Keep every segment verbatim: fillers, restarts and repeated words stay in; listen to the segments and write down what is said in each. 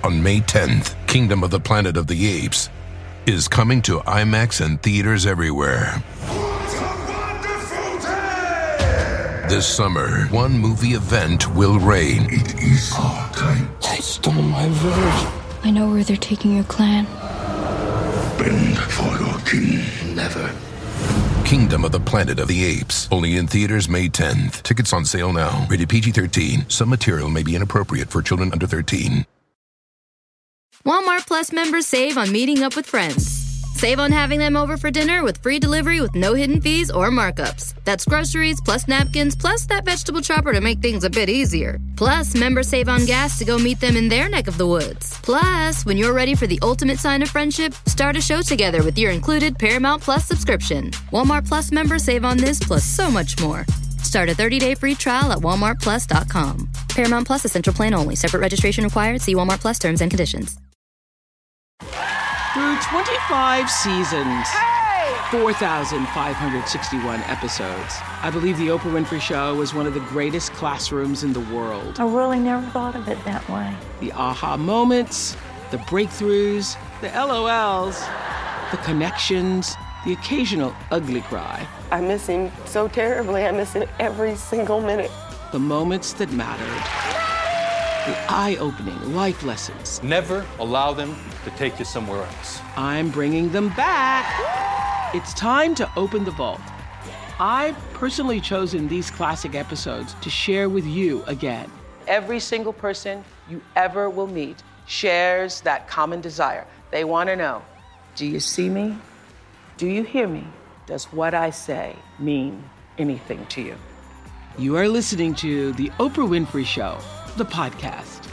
on May tenth, Kingdom of the Planet of the Apes is coming to IMAX and theaters everywhere. What a wonderful day! This summer, one movie event will reign. It is our time. They stole my village. I know where they're taking your clan. Bend for your king. Never. Kingdom of the Planet of the Apes. Only in theaters May tenth. Tickets on sale now. Rated P G thirteen. Some material may be inappropriate for children under thirteen. Walmart Plus members save on meeting up with friends. Save on having them over for dinner with free delivery with no hidden fees or markups. That's groceries, plus napkins, plus that vegetable chopper to make things a bit easier. Plus, members save on gas to go meet them in their neck of the woods. Plus, when you're ready for the ultimate sign of friendship, start a show together with your included Paramount Plus subscription. Walmart Plus members save on this plus so much more. Start a thirty-day free trial at walmart plus dot com. Paramount Plus Essential Plan only. Separate registration required. See Walmart Plus terms and conditions. Through twenty-five seasons, hey! four thousand five hundred sixty-one episodes, I believe The Oprah Winfrey Show was one of the greatest classrooms in the world. I really never thought of it that way. The aha moments, the breakthroughs, the L O Ls, the connections, the occasional ugly cry. I miss him so terribly. I miss him every single minute. The moments that mattered. The eye-opening life lessons. Never allow them to take you somewhere else. I'm bringing them back. It's time to open the vault. I've personally chosen these classic episodes to share with you again. Every single person you ever will meet shares that common desire. They want to know, do you see me? Do you hear me? Does what I say mean anything to you? You are listening to The Oprah Winfrey Show, the podcast.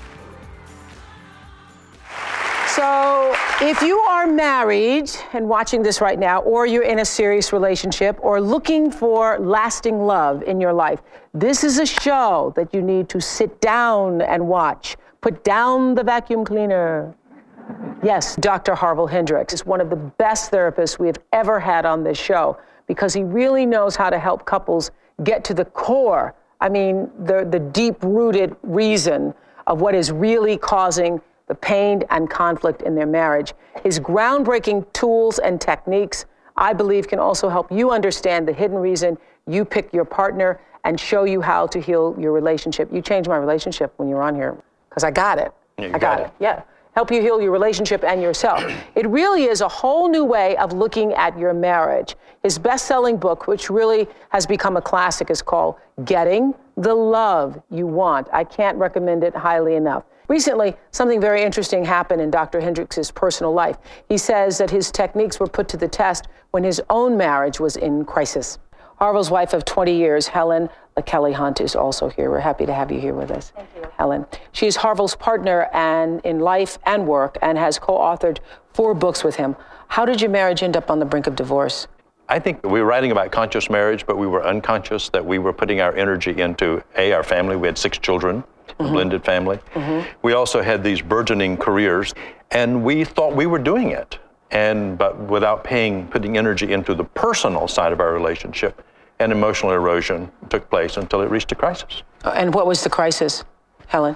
So if you are married and watching this right now, or you're in a serious relationship, or looking for lasting love in your life, this is a show that you need to sit down and watch. Put down the vacuum cleaner. Yes, Doctor Harville Hendrix is one of the best therapists we have ever had on this show, because he really knows how to help couples get to the core. I mean, the, the deep-rooted reason of what is really causing the pain and conflict in their marriage. His groundbreaking tools and techniques, I believe, can also help you understand the hidden reason you pick your partner and show you how to heal your relationship. You changed my relationship when you were on here, because I got it. You I got, got it. it, yeah. Help you heal your relationship and yourself. It really is a whole new way of looking at your marriage. His best-selling book, which really has become a classic, is called Getting the Love You Want. I can't recommend it highly enough. Recently, something very interesting happened in Doctor Hendrix's personal life. He says that his techniques were put to the test when his own marriage was in crisis. Harville's wife of twenty years, Helen Kelly Hunt, is also here. We're happy to have you here with us. Thank you. Helen. She is Harville's partner and in life and work, and has co-authored four books with him. How did your marriage end up on the brink of divorce? I think we were writing about conscious marriage, but we were unconscious that we were putting our energy into, A, our family. We had six children, a mm-hmm. blended family. Mm-hmm. We also had these burgeoning careers, and we thought we were doing it, and but without paying, putting energy into the personal side of our relationship, and emotional erosion took place until it reached a crisis. Uh, and what was the crisis, Helen?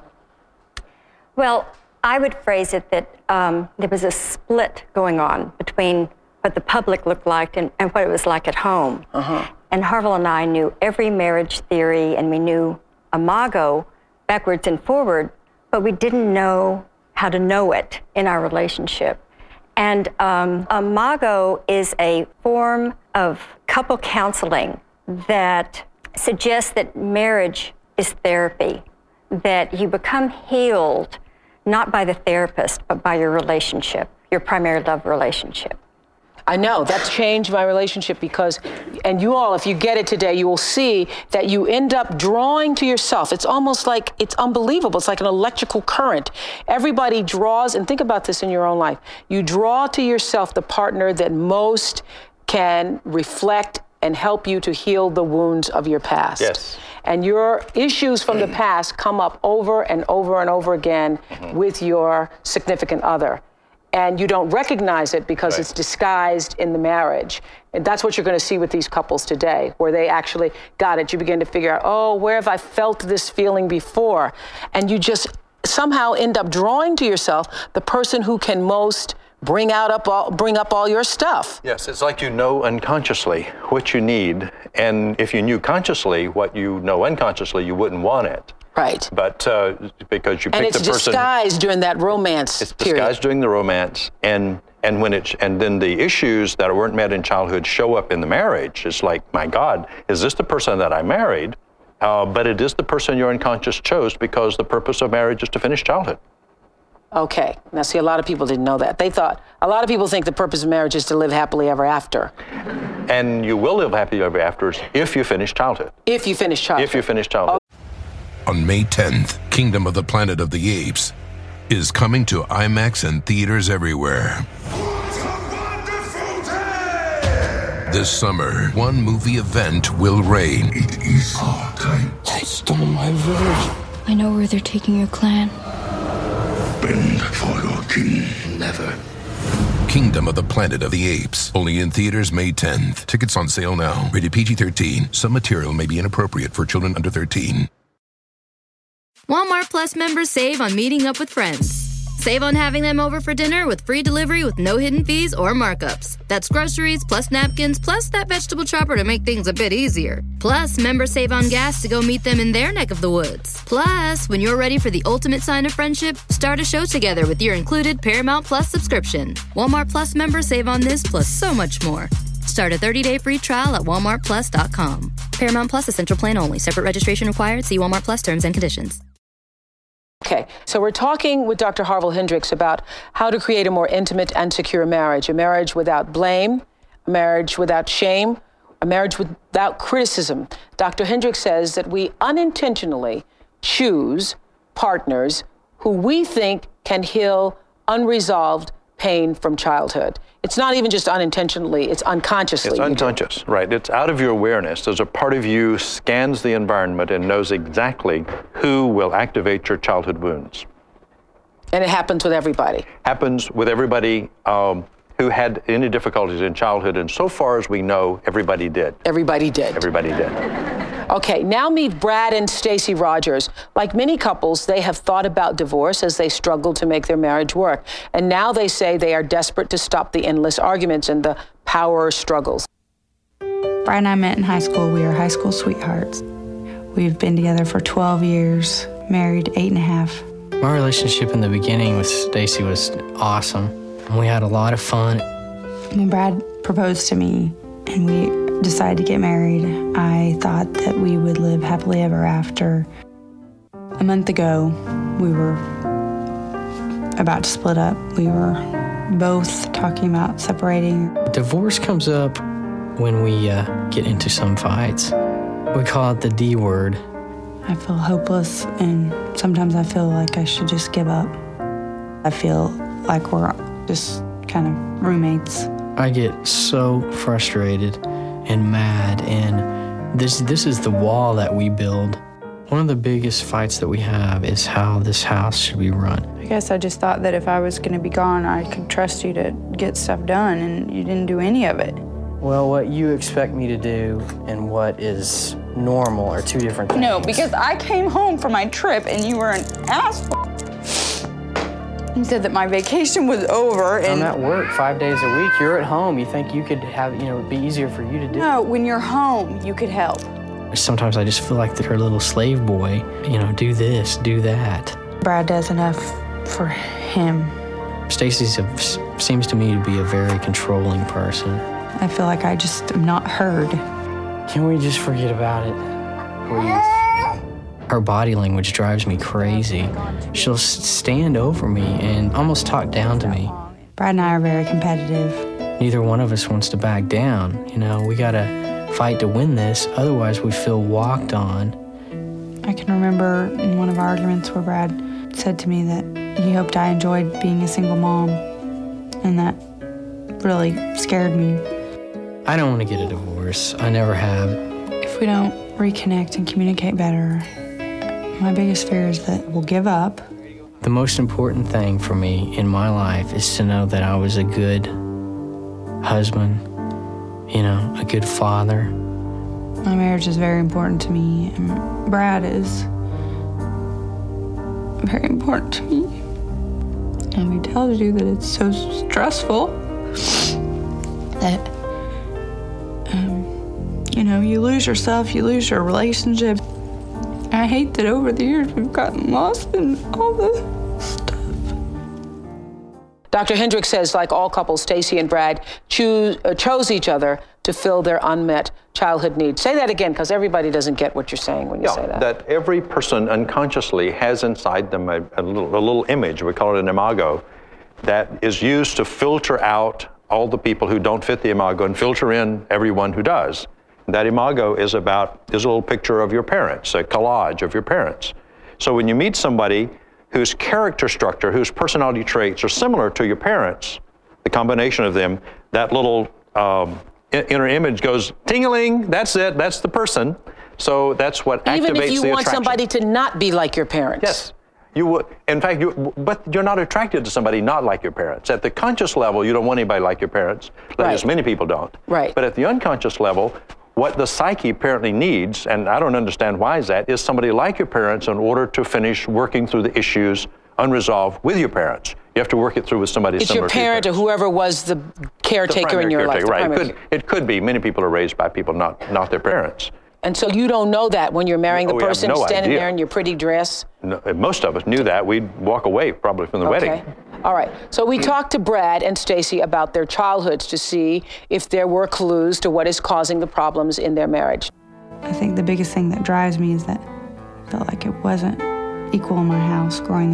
Well, I would phrase it that um, there was a split going on between what the public looked like and, and what it was like at home. Uh-huh. And Harville and I knew every marriage theory, and we knew Imago backwards and forward, but we didn't know how to know it in our relationship. And um, Imago is a form of couple counseling that suggests that marriage is therapy, that you become healed not by the therapist, but by your relationship, your primary love relationship. I know, that's changed my relationship because, and you all, if you get it today, you will see that you end up drawing to yourself. It's almost like, it's unbelievable. It's like an electrical current. Everybody draws, and think about this in your own life. You draw to yourself the partner that most can reflect and help you to heal the wounds of your past. Yes. And your issues from the past come up over and over and over again mm-hmm. with your significant other. And you don't recognize it because right. it's disguised in the marriage. And that's what you're going to see with these couples today, where they actually got it. You begin to figure out, oh, where have I felt this feeling before? And you just somehow end up drawing to yourself the person who can most bring out up all, bring up all your stuff. Yes, it's like you know unconsciously what you need, and if you knew consciously what you know unconsciously, you wouldn't want it. Right. But uh, because you pick and it's the person, disguised during that romance it's period. disguised during the romance, and and when it and then the issues that weren't met in childhood show up in the marriage. It's like, my God, is this the person that I married? Uh, but it is the person your unconscious chose, because the purpose of marriage is to finish childhood. Okay. Now, see, a lot of people didn't know that. They thought, a lot of people think the purpose of marriage is to live happily ever after. And you will live happily ever after if you finish childhood. If you finish childhood. If you finish childhood. Oh. On May tenth, Kingdom of the Planet of the Apes is coming to IMAX and theaters everywhere. This summer, one movie event will reign. It is our time. I stole my virgin. I know where they're taking your clan. Bend for your king. Never. Kingdom of the Planet of the Apes. Only in theaters May tenth. Tickets on sale now. Rated P G thirteen. Some material may be inappropriate for children under thirteen. Walmart Plus members save on meeting up with friends. Save on having them over for dinner with free delivery with no hidden fees or markups. That's groceries plus napkins plus that vegetable chopper to make things a bit easier. Plus, members save on gas to go meet them in their neck of the woods. Plus, when you're ready for the ultimate sign of friendship, start a show together with your included Paramount Plus subscription. Walmart Plus members save on this plus so much more. Start a thirty-day free trial at walmart plus dot com. Paramount Plus Essential Plan only. Separate registration required. See Walmart Plus terms and conditions. Okay, so we're talking with Doctor Harville Hendrix about how to create a more intimate and secure marriage, a marriage without blame, a marriage without shame, a marriage without criticism. Doctor Hendrix says that we unintentionally choose partners who we think can heal unresolved pain from childhood. It's not even just unintentionally, it's unconsciously. It's unconscious, right. It's out of your awareness. There's a part of you scans the environment and knows exactly who will activate your childhood wounds. And it happens with everybody. Happens with everybody um, who had any difficulties in childhood, and so far as we know, everybody did. Everybody did. Everybody did. Okay, now meet Brad and Stacy Rogers. Like many couples, they have thought about divorce as they struggle to make their marriage work. And now they say they are desperate to stop the endless arguments and the power struggles. Brad and I met in high school. We were high school sweethearts. We've been together for twelve years, married eight and a half. My relationship in the beginning with Stacy was awesome. We had a lot of fun. When Brad proposed to me and we decided to get married, I thought that we would live happily ever after. A month ago, we were about to split up. We were both talking about separating. Divorce comes up when we uh, get into some fights. We call it the D word. I feel hopeless, and sometimes I feel like I should just give up. I feel like we're just kind of roommates. I get so frustrated and mad, and this this is the wall that we build. One of the biggest fights that we have is how this house should be run. I guess I just thought that if I was going to be gone, I could trust you to get stuff done, and you didn't do any of it. Well, what you expect me to do and what is normal are two different things. No, because I came home from my trip, and you were an asshole. You said that my vacation was over, and... I'm at work five days a week. You're at home. You think you could have, you know, it'd be easier for you to do. No, when you're home, you could help. Sometimes I just feel like her little slave boy, you know, do this, do that. Brad does enough for him. Stacy seems to me to be a very controlling person. I feel like I just am not heard. Can we just forget about it, please? Her body language drives me crazy. She'll stand over me and almost talk down to me. Brad and I are very competitive. Neither one of us wants to back down. You know, we gotta fight to win this, otherwise we feel walked on. I can remember in one of our arguments where Brad said to me that he hoped I enjoyed being a single mom, and that really scared me. I don't want to get a divorce. I never have. If we don't reconnect and communicate better, my biggest fear is that we'll give up. The most important thing for me in my life is to know that I was a good husband, you know, a good father. My marriage is very important to me, and Brad is very important to me. And he tells you that it's so stressful that, um, you know, you lose yourself, you lose your relationship. I hate that over the years we've gotten lost in all the stuff. Doctor Hendricks says, like all couples, Stacy and Brad choose, uh, chose each other to fill their unmet childhood needs. Say that again, because everybody doesn't get what you're saying when you yeah, say that. That every person unconsciously has inside them a, a, little, a little image, we call it an imago, that is used to filter out all the people who don't fit the imago and filter in everyone who does. That imago is about, is a little picture of your parents, a collage of your parents. So when you meet somebody whose character structure, whose personality traits are similar to your parents, the combination of them, that little um, inner image goes ting-a-ling, that's it, that's the person. So that's what activates the attraction. Even if you want somebody to not be like your parents. Yes. You would, in fact, you, but you're not attracted to somebody not like your parents. At the conscious level, you don't want anybody like your parents. Right. As many people don't. Right. But at the unconscious level, what the psyche apparently needs, and I don't understand why is that, is somebody like your parents in order to finish working through the issues unresolved with your parents. You have to work it through with somebody it's similar to your parent or whoever was the caretaker the in your caretaker, life. Right. It could, it could be. Many people are raised by people not, not their parents. And so you don't know that when you're marrying the oh, person no standing idea. there in your pretty dress? No, most of us knew that. We'd walk away probably from the okay. wedding. All right. So we talked to Brad and Stacy about their childhoods to see if there were clues to what is causing the problems in their marriage. I think the biggest thing that drives me is that I felt like it wasn't equal in my house growing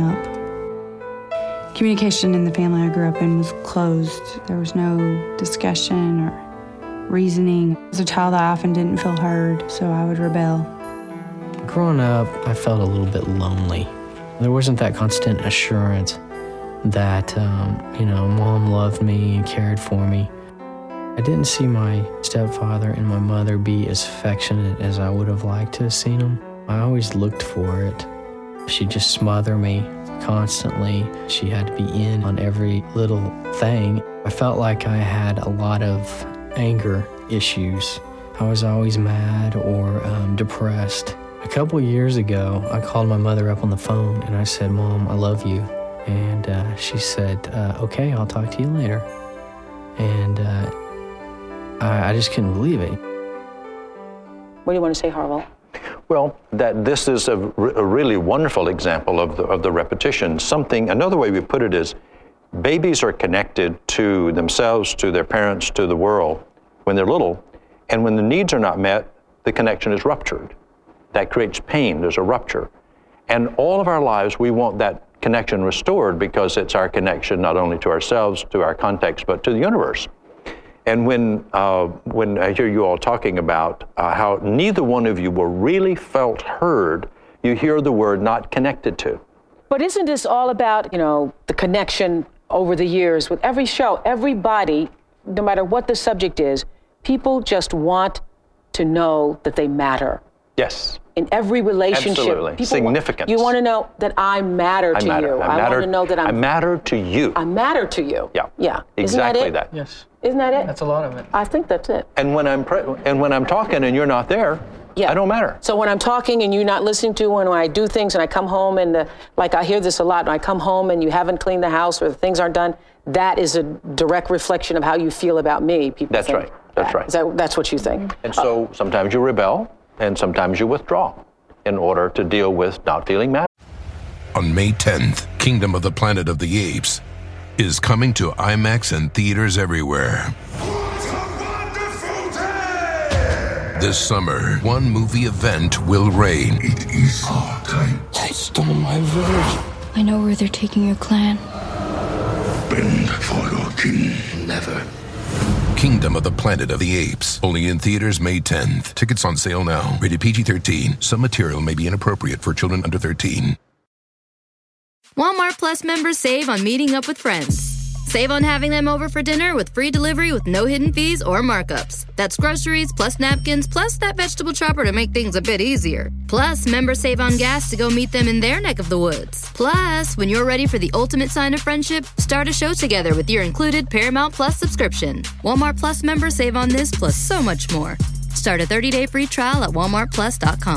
up. Communication in the family I grew up in was closed. There was no discussion or reasoning. As a child, I often didn't feel heard, so I would rebel. Growing up, I felt a little bit lonely. There wasn't that constant assurance that, um, you know, Mom loved me and cared for me. I didn't see my stepfather and my mother be as affectionate as I would have liked to have seen them. I always looked for it. She'd just smother me constantly. She had to be in on every little thing. I felt like I had a lot of anger issues. I was always mad or um, depressed. A couple years ago, I called my mother up on the phone and I said, Mom, I love you. And uh, she said, uh, okay, I'll talk to you later. And uh, I, I just couldn't believe it. What do you want to say, Harville? Well, that this is a, a really wonderful example of the, of the repetition. Something, another way we put it is, babies are connected to themselves, to their parents, to the world when they're little, and when the needs are not met, the connection is ruptured. That creates pain, there's a rupture. And all of our lives, we want that connection restored because it's our connection not only to ourselves, to our context, but to the universe. And when, uh, when I hear you all talking about uh, how neither one of you were really felt heard, you hear the word not connected to. But isn't this all about, you know, the connection over the years with every show? Everybody, no matter what the subject is, people just want to know that they matter. Yes. In every relationship. Absolutely. People Significance. Want, you want to know that I matter I to matter. you. I, I matter, want to know that I'm, I matter to you. I matter to you. Yeah. Yeah. Exactly Isn't that. that. It? Yes. Isn't that it? That's a lot of it. I think that's it. And when I'm pre- and when I'm talking and you're not there, yeah. I don't matter. So when I'm talking and you're not listening to, when I do things and I come home and the, like I hear this a lot, when I come home and you haven't cleaned the house or the things aren't done, that is a direct reflection of how you feel about me. People That's think right. That's that. right. Is that, that's what you think. And so uh, sometimes you rebel and sometimes you withdraw in order to deal with not feeling mad. On May tenth, Kingdom of the Planet of the Apes is coming to IMAX and theaters everywhere. This summer, one movie event will reign. It is our time. They stole my village. I know where they're taking your clan. Bend for your king. Never. Kingdom of the Planet of the Apes. Only in theaters May tenth. Tickets on sale now. Rated P G thirteen. Some material may be inappropriate for children under thirteen. Walmart Plus members save on meeting up with friends. Save on having them over for dinner with free delivery with no hidden fees or markups. That's groceries plus napkins plus that vegetable chopper to make things a bit easier. Plus, members save on gas to go meet them in their neck of the woods. Plus, when you're ready for the ultimate sign of friendship, start a show together with your included Paramount Plus subscription. Walmart Plus members save on this plus so much more. Start a thirty-day free trial at walmart plus dot com.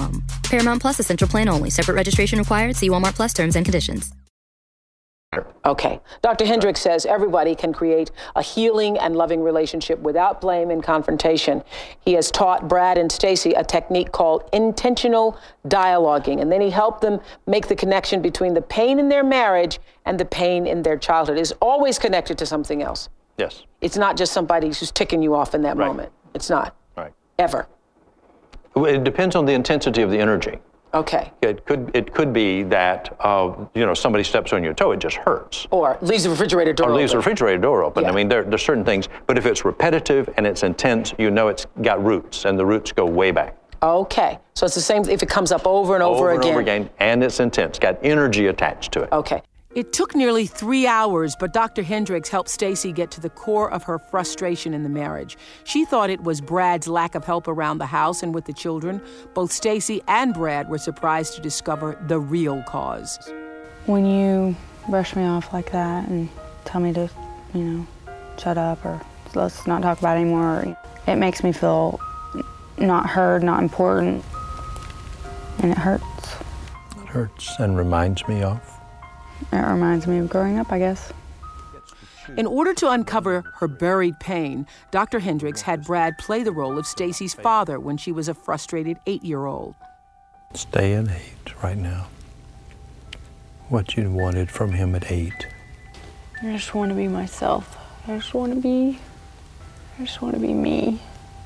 Paramount Plus Essential Plan only. Separate registration required. See Walmart Plus terms and conditions. Okay. Doctor Hendricks says everybody can create a healing and loving relationship without blame and confrontation. He has taught Brad and Stacy a technique called intentional dialoguing, and then he helped them make the connection between the pain in their marriage and the pain in their childhood. It's always connected to something else. Yes. It's not just somebody who's ticking you off in that Right. moment. It's not. Right. Ever. It depends on the intensity of the energy. Okay. It could it could be that uh, you know somebody steps on your toe, it just hurts. Or leaves the refrigerator door Or open. leaves the refrigerator door open. Yeah. I mean, there, there's certain things. But if it's repetitive and it's intense, you know it's got roots, and the roots go way back. Okay. So it's the same if it comes up over and over, Over and again. over again, and it's intense. Got energy attached to it. Okay. It took nearly three hours, but Doctor Hendricks helped Stacy get to the core of her frustration in the marriage. She thought it was Brad's lack of help around the house and with the children. Both Stacy and Brad were surprised to discover the real cause. When you brush me off like that and tell me to, you know, shut up or let's not talk about it anymore, it makes me feel not heard, not important, and it hurts. It hurts and reminds me of. It reminds me of growing up, I guess. In order to uncover her buried pain, Doctor Hendricks had Brad play the role of Stacy's father when she was a frustrated eight-year-old. Stay at eight right now. What you wanted from him at eight. I just want to be myself. I just want to be, I just want to be me.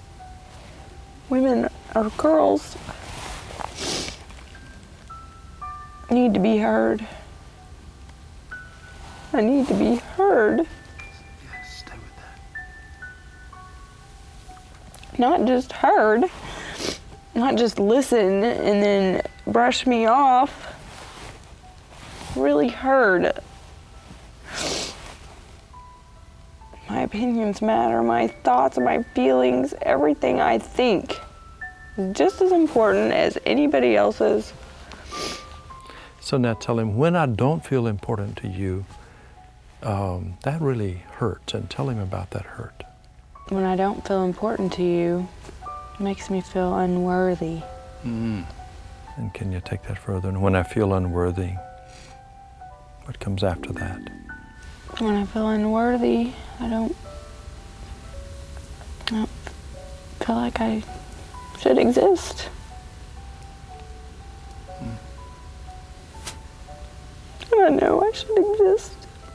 Women or girls need to be heard. I need to be heard. Yes, stay with that. Not just heard, not just listen and then brush me off. Really heard. My opinions matter, my thoughts, my feelings, everything I think is just as important as anybody else's. So now tell him, when I don't feel important to you, um, that really hurts, and tell him about that hurt. When I don't feel important to you, it makes me feel unworthy. Mm. And can you take that further? And when I feel unworthy, what comes after that? When I feel unworthy, I don't, I don't feel like I should exist. Mm. I know I should exist.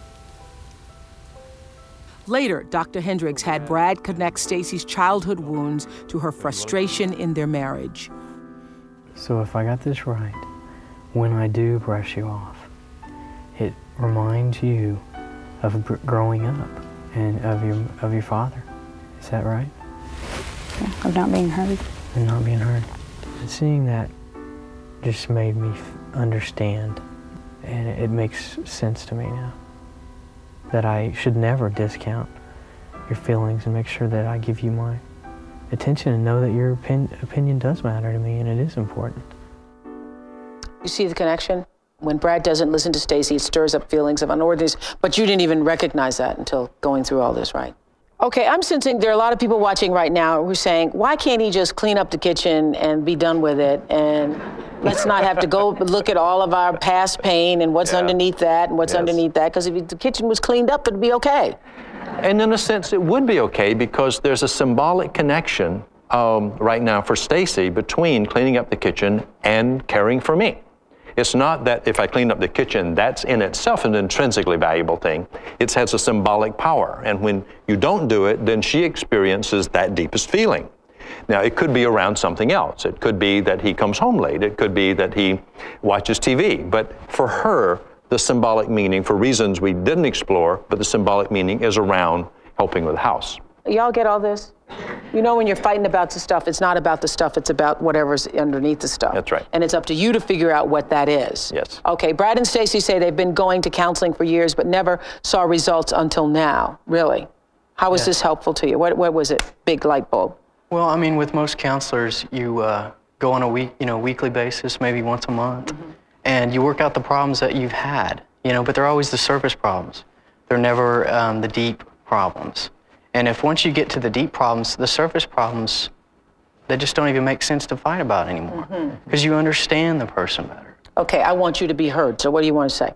Later, Doctor Hendricks had Brad connect Stacy's childhood wounds to her frustration in their marriage. So if I got this right, when I do brush you off, it reminds you of br- growing up and of your of your father. Is that right? Yeah, of not being heard. And not being heard. And seeing that just made me f- understand, and it, it makes sense to me now, that I should never discount your feelings and make sure that I give you my attention and know that your opin- opinion does matter to me and it is important. You see the connection? When Brad doesn't listen to Stacy, it stirs up feelings of unworthiness, but you didn't even recognize that until going through all this, right? Okay, I'm sensing there are a lot of people watching right now who are saying, why can't he just clean up the kitchen and be done with it? And let's not have to go look at all of our past pain and what's Yeah. underneath that and what's Yes. underneath that, because if the kitchen was cleaned up, it'd be okay. And in a sense, it would be okay because there's a symbolic connection um, right now for Stacy between cleaning up the kitchen and caring for me. It's not that if I clean up the kitchen, that's in itself an intrinsically valuable thing. It has a symbolic power. And when you don't do it, then she experiences that deepest feeling. Now, it could be around something else. It could be that he comes home late. It could be that he watches T V. But for her, the symbolic meaning, for reasons we didn't explore, but the symbolic meaning is around helping with the house. Y'all get all this? You know, when you're fighting about the stuff, it's not about the stuff, it's about whatever's underneath the stuff. That's right. And it's up to you to figure out what that is. Yes. Okay, Brad and Stacy say they've been going to counseling for years, but never saw results until now. Really? How was Yeah. this helpful to you? What, what was it? Big light bulb. Well, I mean, with most counselors, you uh, go on a week, you know, weekly basis, maybe once a month, mm-hmm. and you work out the problems that you've had, you know, but they're always the surface problems. They're never um, the deep problems. And if once you get to the deep problems, the surface problems they just don't even make sense to fight about anymore, because mm-hmm. you understand the person better. Okay, I want you to be heard, so what do you want to say?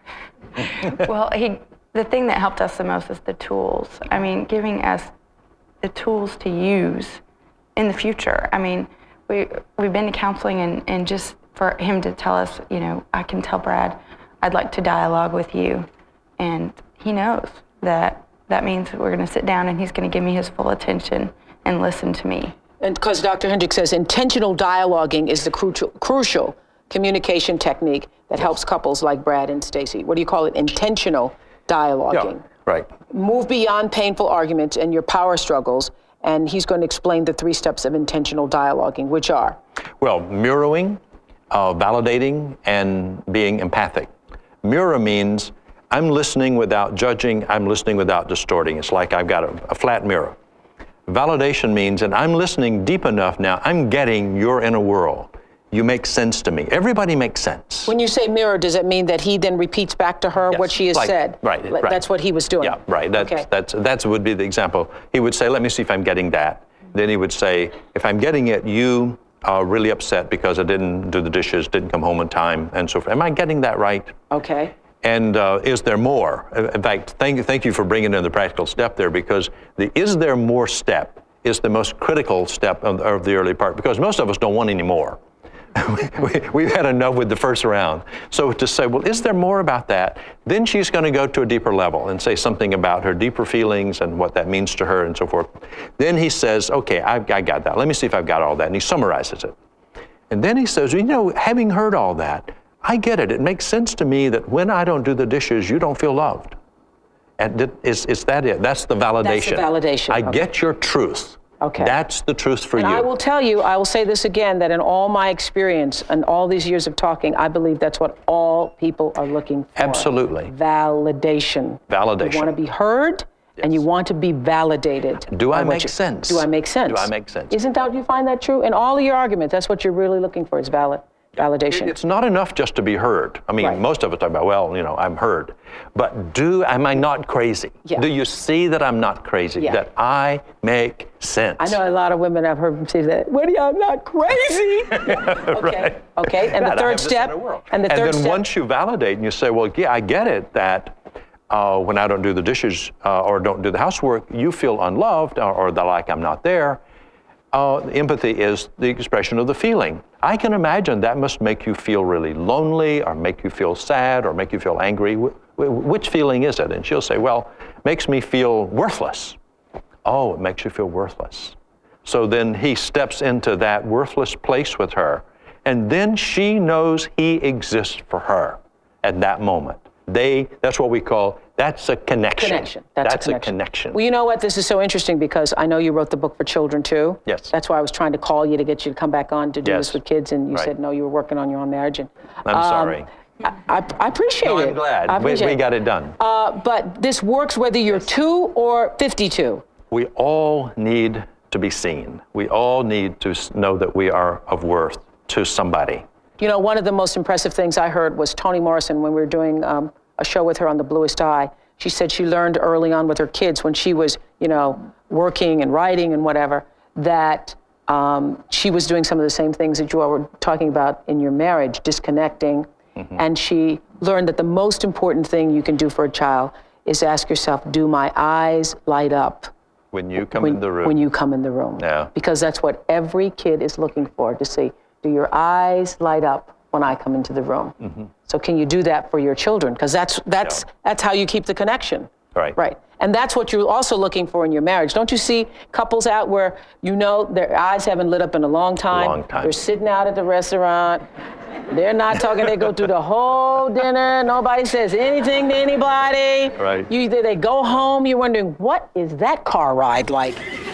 Well, he, the thing that helped us the most is the tools. I mean, giving us the tools to use in the future. I mean, we, we've been to counseling, and, and just for him to tell us, you know, I can tell Brad, I'd like to dialogue with you. And he knows that that means we're going to sit down and he's going to give me his full attention and listen to me. And because Doctor Hendricks says intentional dialoguing is the crucial, crucial communication technique that helps couples like Brad and Stacy. What do you call it? Intentional dialoguing. Yeah, right. Move beyond painful arguments and your power struggles, and he's going to explain the three steps of intentional dialoguing, which are? Well, mirroring, uh, validating, and being empathic. Mirror means I'm listening without judging, I'm listening without distorting. It's like I've got a, a flat mirror. Validation means, and I'm listening deep enough now, I'm getting your inner world. You make sense to me. Everybody makes sense. When you say mirror, does it mean that he then repeats back to her yes. what she has like, said? Right, right. That's what he was doing? Yeah, right. That's, okay. that's, that's would be the example. He would say, let me see if I'm getting that. Then he would say, if I'm getting it, you are really upset because I didn't do the dishes, didn't come home on time, and so forth. Am I getting that right? Okay. And uh, is there more? In fact, thank you, thank you for bringing in the practical step there, because the is there more step is the most critical step of, of the early part, because most of us don't want any more. we, we've had enough with the first round. So to say, well, is there more about that? Then she's going to go to a deeper level and say something about her deeper feelings and what that means to her and so forth. Then he says, okay, I've, I got that. Let me see if I've got all that. And he summarizes it. And then he says, you know, having heard all that, I get it. It makes sense to me that when I don't do the dishes, you don't feel loved. And it, is, is that it? That's the validation. That's the validation. I okay. get your truth. Okay. That's the truth for and you. I will tell you, I will say this again, that in all my experience and all these years of talking, I believe that's what all people are looking for. Absolutely. Validation. Validation. You want to be heard, yes. and you want to be validated. Do I make you, sense? Do I make sense? Do I make sense? Isn't that, you find that true? In all of your arguments, that's what you're really looking for, is valid. Validation. It's not enough just to be heard. I mean, right. most of us talk about, well, you know, I'm heard. But do, am I not crazy? Yeah. Do you see that I'm not crazy? Yeah. That I make sense? I know a lot of women, I've heard them say that, Wendy, I'm not crazy. okay. Right. Okay. And that, the third step. And, the and third then step. once you validate and you say, well, yeah, I get it that uh, when I don't do the dishes uh, or don't do the housework, you feel unloved or, or that like I'm not there. Uh, empathy is the expression of the feeling. I can imagine that must make you feel really lonely or make you feel sad or make you feel angry. Wh- which feeling is it? And she'll say, well, makes me feel worthless. Oh, it makes you feel worthless. So then he steps into that worthless place with her, and then she knows he exists for her at that moment. They, that's what we call, that's a connection. Connection. That's, that's a, connection. a connection. Well, you know what? This is so interesting because I know you wrote the book for children too. Yes. That's why I was trying to call you to get you to come back on to do yes. this with kids, and you right. said no, you were working on your own marriage. And, I'm um, sorry. I, I, I appreciate no, it. I'm glad. I appreciate we, we it. got it done. Uh, but this works whether you're yes. two or fifty-two. We all need to be seen. We all need to know that we are of worth to somebody. You know, one of the most impressive things I heard was Toni Morrison when we were doing um, a show with her on The Bluest Eye. She said she learned early on with her kids when she was, you know, working and writing and whatever, that um, she was doing some of the same things that you all were talking about in your marriage, disconnecting. Mm-hmm. And she learned that the most important thing you can do for a child is ask yourself, do my eyes light up? When you come when, in the room. When you come in the room. Yeah. Because that's what every kid is looking for, to see, do your eyes light up when I come into the room? Mm-hmm. So can you do that for your children? Because that's that's yeah. that's how you keep the connection. Right. Right. And that's what you're also looking for in your marriage. Don't you see couples out where you know their eyes haven't lit up in a long time? Long time. They're sitting out at the restaurant. They're not talking. They go through the whole dinner. Nobody says anything to anybody. Right. You either they go home. You're wondering, what is that car ride like?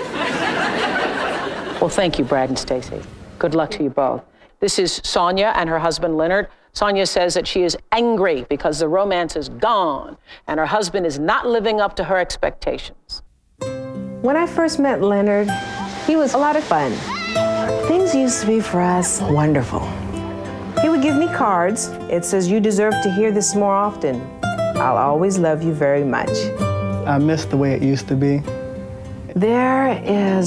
Well, thank you, Brad and Stacy. Good luck to you both. This is Sonia and her husband, Leonard. Sonia says that she is angry because the romance is gone and her husband is not living up to her expectations. When I first met Leonard, he was a lot of fun. Things used to be for us wonderful. He would give me cards. It says, you deserve to hear this more often. I'll always love you very much. I miss the way it used to be. There is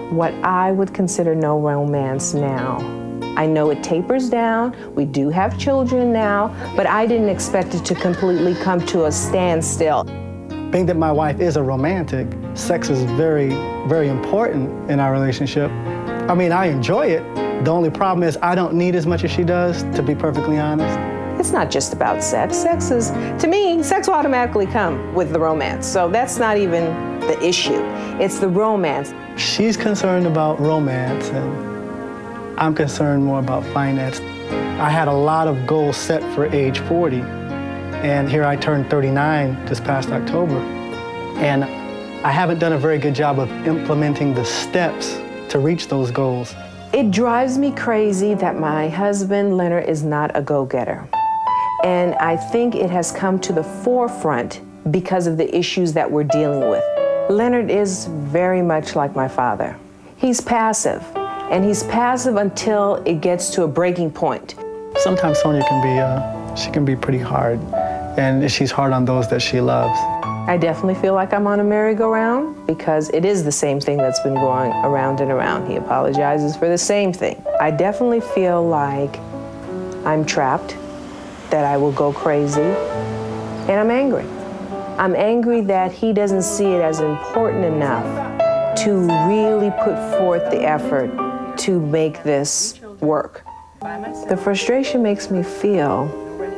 what I would consider no romance now. I know it tapers down, we do have children now, but I didn't expect it to completely come to a standstill. Being that my wife is a romantic, sex is very, very important in our relationship. I mean, I enjoy it. The only problem is I don't need as much as she does, to be perfectly honest. It's not just about sex. Sex is, to me, sex will automatically come with the romance. So that's not even the issue. It's the romance. She's concerned about romance, and I'm concerned more about finance. I had a lot of goals set for age forty, and here I turned thirty-nine this past October. And I haven't done a very good job of implementing the steps to reach those goals. It drives me crazy that my husband, Leonard, is not a go-getter. And I think it has come to the forefront because of the issues that we're dealing with. Leonard is very much like my father. He's passive, and he's passive until it gets to a breaking point. Sometimes Sonia can be, uh, she can be pretty hard, and she's hard on those that she loves. I definitely feel like I'm on a merry-go-round because it is the same thing that's been going around and around. He apologizes for the same thing. I definitely feel like I'm trapped, that I will go crazy, and I'm angry. I'm angry that he doesn't see it as important enough to really put forth the effort to make this work. The frustration makes me feel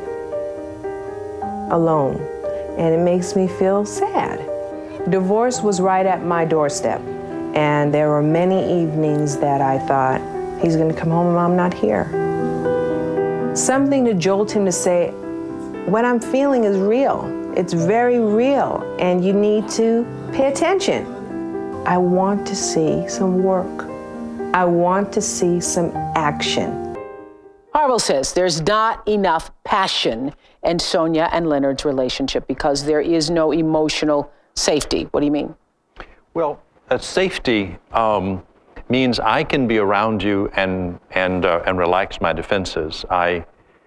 alone, and it makes me feel sad. Divorce was right at my doorstep, and there were many evenings that I thought, he's gonna come home and I'm not here. Something to jolt him to say, what I'm feeling is real. It's very real, and you need to pay attention. I want to see some work. I want to see some action. Harville says there's not enough passion in Sonia and Leonard's relationship because there is no emotional safety. What do you mean? Well, uh, safety um, means I can be around you and and uh, and relax my defenses. I,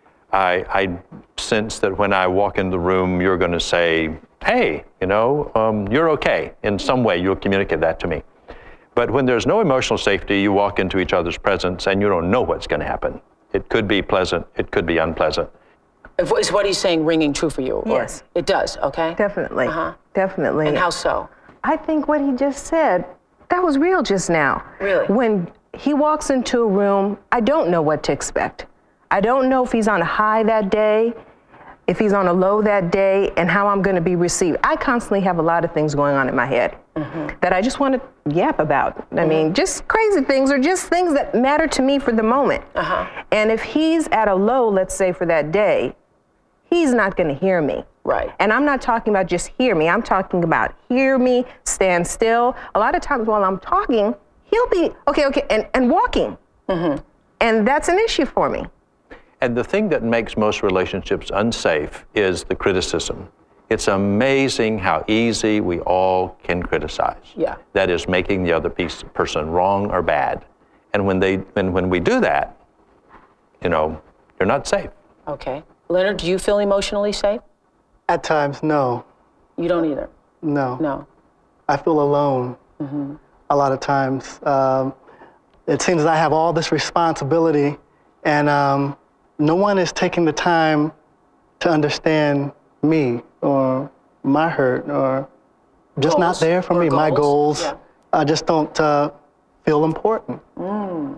I I sense that when I walk in the room, you're going to say, "Hey, you know, um, you're okay." In some way, you'll communicate that to me. But when there's no emotional safety, you walk into each other's presence and you don't know what's going to happen. It could be pleasant. It could be unpleasant. Is what he's saying ringing true for you? Yes. Or it does, okay? Definitely. Uh-huh. Definitely. And how so? I think what he just said, that was real just now. Really? When he walks into a room, I don't know what to expect. I don't know if he's on a high that day, if he's on a low that day, and how I'm going to be received. I constantly have a lot of things going on in my head mm-hmm. that I just want to yap about. I mm-hmm. mean, just crazy things or just things that matter to me for the moment. Uh-huh. And if he's at a low, let's say for that day, he's not going to hear me. Right. And I'm not talking about just hear me. I'm talking about hear me, stand still. A lot of times while I'm talking, he'll be, okay, okay, and, and walking. Mm-hmm. And that's an issue for me. And the thing that makes most relationships unsafe is the criticism. It's amazing how easy we all can criticize. Yeah. That is making the other piece, person wrong or bad. And when they, when, when we do that, you know, you're not safe. Okay. Leonard, do you feel emotionally safe? At times, no. You don't either? No. No. I feel alone mm-hmm. a lot of times. Um, it seems I have all this responsibility, and um, no one is taking the time to understand me or my hurt or just goals. Not there for or me. Goals. My goals, yeah. I just don't uh, feel important. Mm.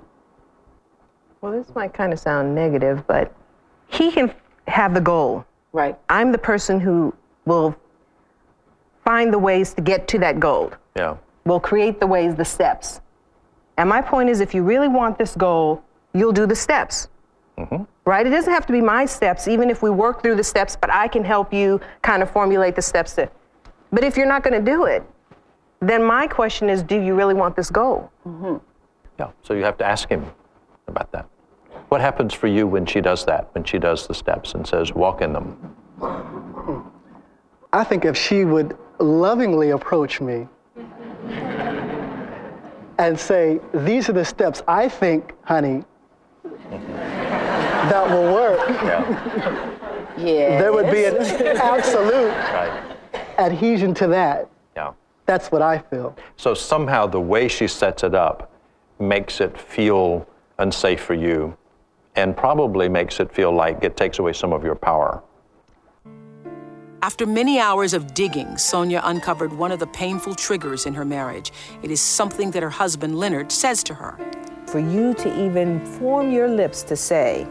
Well, this might kind of sound negative, but he can have the goal. Right. I'm the person who will find the ways to get to that goal. Yeah. Will create the ways, the steps. And my point is, if you really want this goal, you'll do the steps. Mm-hmm. Right? It doesn't have to be my steps, even if we work through the steps, but I can help you kind of formulate the steps to. But if you're not going to do it, then my question is, do you really want this goal? Mm-hmm. Yeah. So you have to ask him about that. What happens for you when she does that, when she does the steps and says, walk in them? I think if she would lovingly approach me and say, these are the steps I think, honey, that will work. Yeah. Yes. There would be an absolute right. adhesion to that. Yeah. That's what I feel. So somehow the way she sets it up makes it feel unsafe for you, and probably makes it feel like it takes away some of your power. After many hours of digging, Sonia uncovered one of the painful triggers in her marriage. It is something that her husband, Leonard, says to her. For you to even form your lips to say,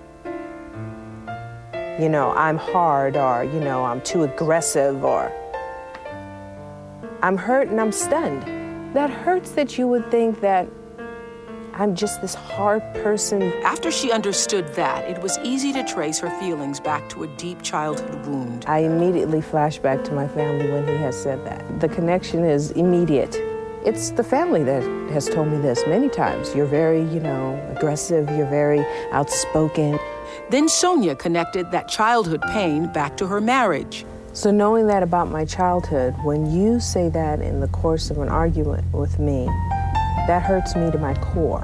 you know, I'm hard, or, you know, I'm too aggressive, or I'm hurt and I'm stunned. That hurts that you would think that I'm just this hard person. After she understood that, it was easy to trace her feelings back to a deep childhood wound. I immediately flash back to my family when he has said that. The connection is immediate. It's the family that has told me this many times. You're very, you know, aggressive, you're very outspoken. Then Sonia connected that childhood pain back to her marriage. So knowing that about my childhood, when you say that in the course of an argument with me, that hurts me to my core.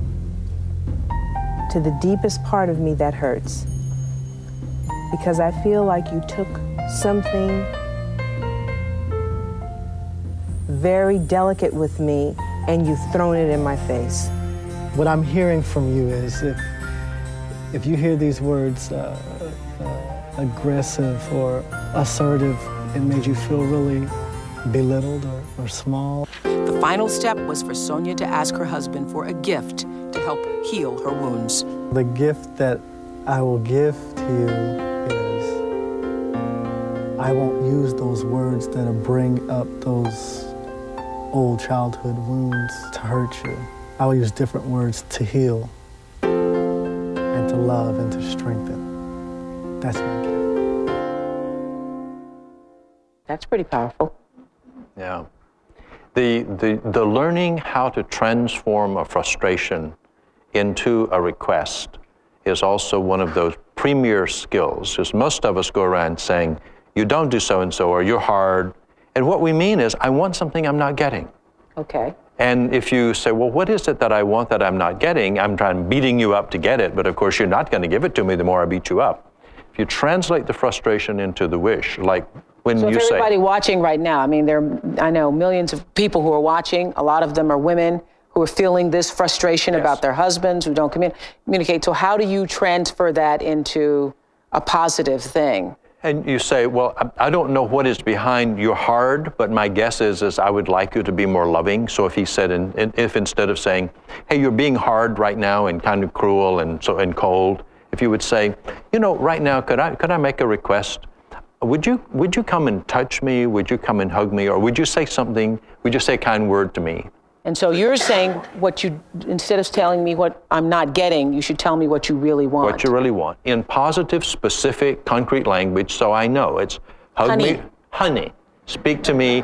To the deepest part of me, that hurts. Because I feel like you took something very delicate with me and you've thrown it in my face. What I'm hearing from you is if, if you hear these words, uh, uh, aggressive or assertive, it made you feel really belittled or, or small. The final step was for Sonia to ask her husband for a gift to help heal her wounds. The gift that I will give to you is I won't use those words that bring up those old childhood wounds to hurt you. I will use different words to heal and to love and to strengthen. That's my gift. That's pretty powerful. Yeah. The, the, the learning how to transform a frustration into a request is also one of those premier skills, because most of us go around saying, you don't do so-and-so, or you're hard. And what we mean is, I want something I'm not getting. Okay. And if you say, well, what is it that I want that I'm not getting? I'm trying beating you up to get it, but of course you're not going to give it to me the more I beat you up. If you translate the frustration into the wish, like when so you for say... everybody watching right now, I mean, there, I know millions of people who are watching, a lot of them are women who are feeling this frustration yes. about their husbands who don't commun- communicate. So how do you transfer that into a positive thing? And you say, well, I don't know what is behind your hard, but my guess is, is I would like you to be more loving. So if he said, in, in, if instead of saying, hey, you're being hard right now and kind of cruel and so and cold, if you would say, you know, right now, could I could I make a request? Would you would you come and touch me? Would you come and hug me? Or would you say something? Would you say a kind word to me? And so you're saying what you, instead of telling me what I'm not getting, you should tell me what you really want. What you really want. In positive, specific, concrete language, so I know. It's hug honey. me, honey. Speak to me,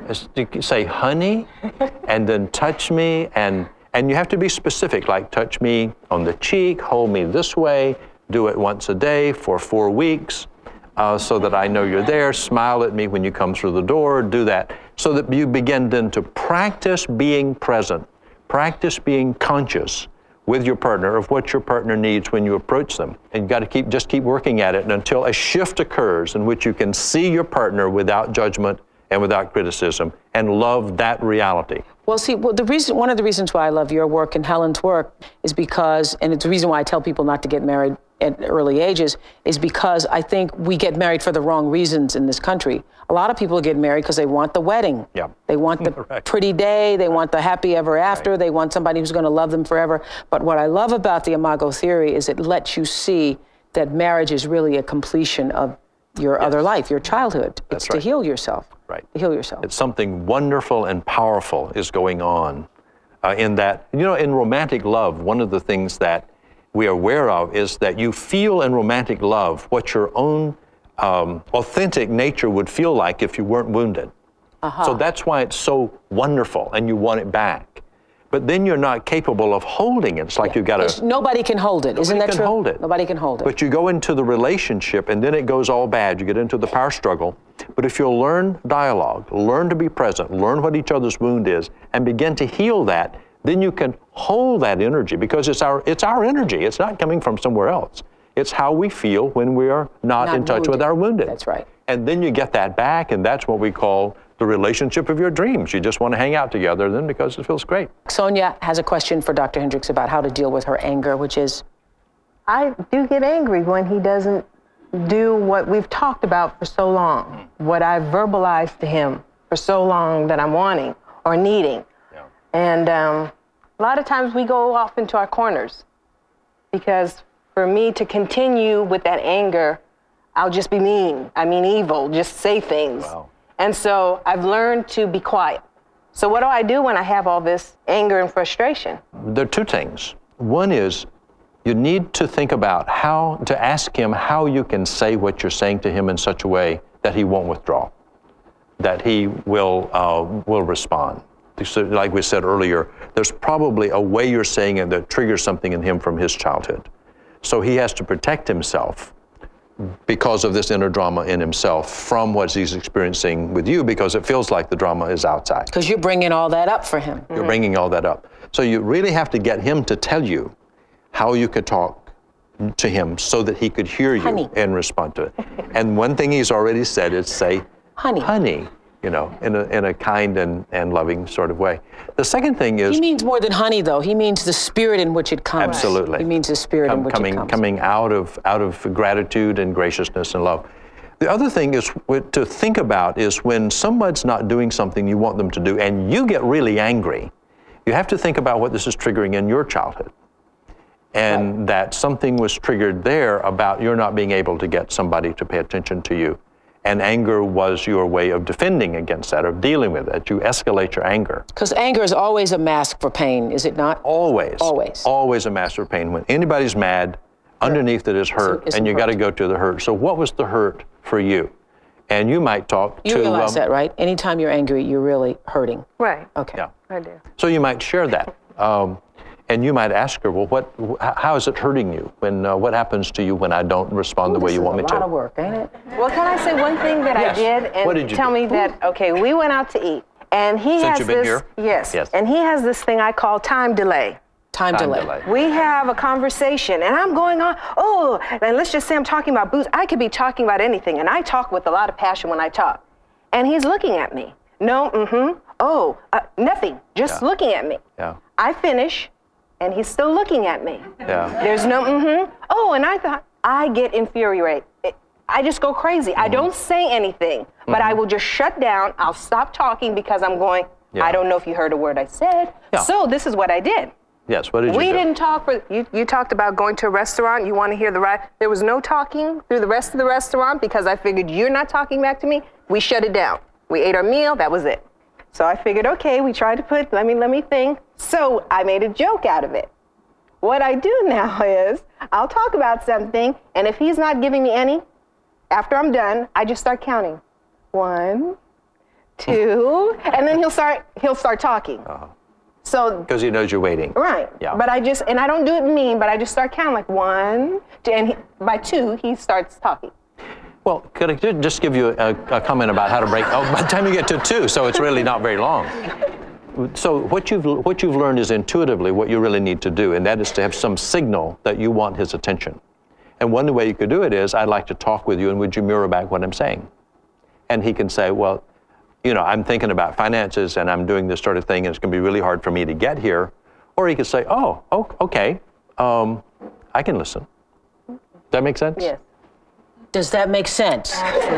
say honey, and then touch me, and and you have to be specific, like touch me on the cheek, hold me this way, do it once a day for four weeks, uh, so that I know you're there, smile at me when you come through the door, do that. So that you begin then to practice being present, practice being conscious with your partner of what your partner needs when you approach them. And you've got to keep, just keep working at it until a shift occurs in which you can see your partner without judgment and without criticism and love that reality. Well, see, well, the reason, one of the reasons why I love your work and Helen's work is because, and it's the reason why I tell people not to get married at early ages, is because I think we get married for the wrong reasons in this country. A lot of people get married because they want the wedding. Yeah. They want the right. pretty day. They want the happy ever after. Right. They want somebody who's going to love them forever. But what I love about the Imago theory is it lets you see that marriage is really a completion of your yes. other life, your childhood. That's it's right. to heal yourself. Right. To heal yourself. It's something wonderful and powerful is going on uh, in that, you know, in romantic love, one of the things that we are aware of is that you feel in romantic love what your own um, authentic nature would feel like if you weren't wounded. Uh-huh. So that's why it's so wonderful and you want it back. But then you're not capable of holding it. It's like yeah. you've got to... Nobody can hold it. Isn't that true? Nobody can hold it. Nobody can hold it. But you go into the relationship and then it goes all bad. You get into the power struggle. But if you'll learn dialogue, learn to be present, learn what each other's wound is, and begin to heal that, then you can hold that energy because it's our it's our energy. It's not coming from somewhere else. It's how we feel when we are not, not in touch wounded. with our wounded. That's right. And then you get that back, and that's what we call the relationship of your dreams. You just want to hang out together then because it feels great. Sonia has a question for Doctor Hendricks about how to deal with her anger, which is? I do get angry when he doesn't do what we've talked about for so long, what I've verbalized to him for so long that I'm wanting or needing. Yeah. And um, a lot of times we go off into our corners because for me to continue with that anger, I'll just be mean. I mean evil, just say things. Wow. And so I've learned to be quiet. So what do I do when I have all this anger and frustration? There are two things. One is you need to think about how to ask him how you can say what you're saying to him in such a way that he won't withdraw, that he will uh, will respond. So like we said earlier, there's probably a way you're saying it that triggers something in him from his childhood. So he has to protect himself because of this inner drama in himself from what he's experiencing with you, because it feels like the drama is outside. Because you're bringing all that up for him. You're mm-hmm. bringing all that up. So you really have to get him to tell you how you could talk to him so that he could hear you honey. And respond to it. And one thing he's already said is say, honey, honey, you know, in a, in a kind and, and loving sort of way. The second thing is... He means more than honey, though. He means the spirit in which it comes. Absolutely. He means the spirit Com- in which coming, it comes. Coming out of, out of gratitude and graciousness and love. The other thing is to think about is when someone's not doing something you want them to do and you get really angry, you have to think about what this is triggering in your childhood. And right. that something was triggered there about you're not being able to get somebody to pay attention to you. And anger was your way of defending against that, of dealing with it. You escalate your anger. Because anger is always a mask for pain, is it not? Always. Always. Always a mask for pain. When anybody's mad, underneath it is hurt, it's, it's and you got to go to the hurt. So what was the hurt for you? And you might talk you to... You realize um, that, right? Anytime you're angry, you're really hurting. Right. Okay. Yeah. I do. So you might share that. Um, And you might ask her, well, what? How is it hurting you? When uh, what happens to you when I don't respond Ooh, the way you want me to? This is a lot of work, ain't it? Well, can I say one thing that yes. I did? And what did you tell do? me that, okay, we went out to eat. And he Since has you've been this, here? Yes, yes. And he has this thing I call time delay. Time, time delay. delay. We have a conversation, and I'm going on, oh, and let's just say I'm talking about booze. I could be talking about anything, and I talk with a lot of passion when I talk. And he's looking at me. No, mm-hmm, oh, uh, nothing, just yeah. looking at me. Yeah. I finish, and he's still looking at me. Yeah. There's no, mm-hmm, oh, and I thought, I get infuriated. I just go crazy. Mm-hmm. I don't say anything, but mm-hmm. I will just shut down. I'll stop talking because I'm going, yeah. I don't know if you heard a word I said. Yeah. So this is what I did. Yes, what did you we do? We didn't talk for, you, you talked about going to a restaurant, you want to hear the right, there was no talking through the rest of the restaurant because I figured you're not talking back to me. We shut it down. We ate our meal, that was it. So I figured, okay, we tried to put, let me, let me think. So I made a joke out of it. What I do now is, I'll talk about something, and if he's not giving me any, after I'm done, I just start counting. One, two, and then he'll start, he'll start talking. Uh-huh. So because he knows you're waiting. Right. Yeah. But I just, and I don't do it mean, but I just start counting like one, two, and he, by two, he starts talking. Well, could I just give you a, a comment about how to break, oh, by the time you get to two, so it's really not very long. So what you've, what you've learned is intuitively what you really need to do, and that is to have some signal that you want his attention. And one way you could do it is, I'd like to talk with you, and would you mirror back what I'm saying? And he can say, well, you know, I'm thinking about finances, and I'm doing this sort of thing, and it's going to be really hard for me to get here. Or he could say, oh, oh okay, um, I can listen. Does that make sense? Yes. Does that make sense?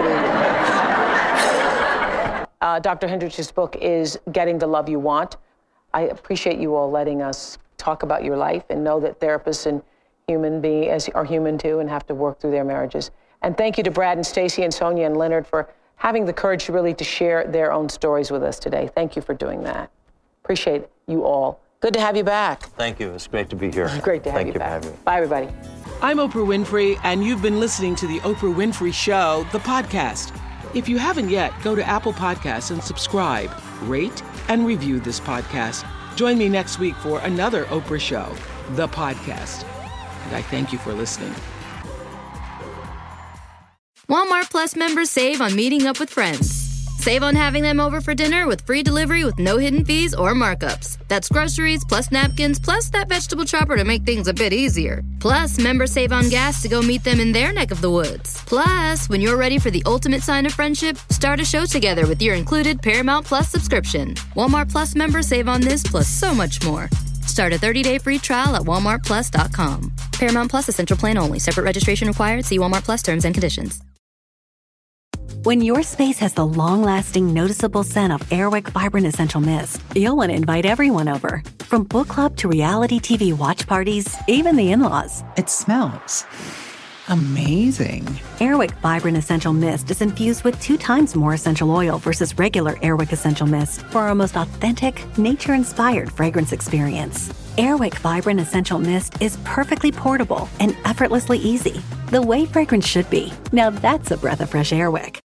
uh, Doctor Hendricks' book is Getting the Love You Want. I appreciate you all letting us talk about your life and know that therapists and human beings are human too and have to work through their marriages. And thank you to Brad and Stacy and Sonia and Leonard for having the courage to really to share their own stories with us today. Thank you for doing that. Appreciate you all. Good to have you back. Thank you. It's great to be here. Great to have Thank you, you back. for having me. Bye, everybody. I'm Oprah Winfrey, and you've been listening to The Oprah Winfrey Show, the podcast. If you haven't yet, go to Apple Podcasts and subscribe, rate, and review this podcast. Join me next week for another Oprah Show, the podcast. And I thank you for listening. Walmart Plus members save on meeting up with friends. Save on having them over for dinner with free delivery with no hidden fees or markups. That's groceries plus napkins plus that vegetable chopper to make things a bit easier. Plus, members save on gas to go meet them in their neck of the woods. Plus, when you're ready for the ultimate sign of friendship, start a show together with your included Paramount Plus subscription. Walmart Plus members save on this plus so much more. Start a thirty-day free trial at walmart plus dot com. Paramount Plus Essential Plan only. Separate registration required. See Walmart Plus terms and conditions. When your space has the long-lasting, noticeable scent of Airwick Vibrant Essential Mist, you'll want to invite everyone over. From book club to reality T V watch parties, even the in-laws. It smells amazing. Airwick Vibrant Essential Mist is infused with two times more essential oil versus regular Airwick Essential Mist for our most authentic, nature-inspired fragrance experience. Airwick Vibrant Essential Mist is perfectly portable and effortlessly easy, the way fragrance should be. Now that's a breath of fresh Airwick.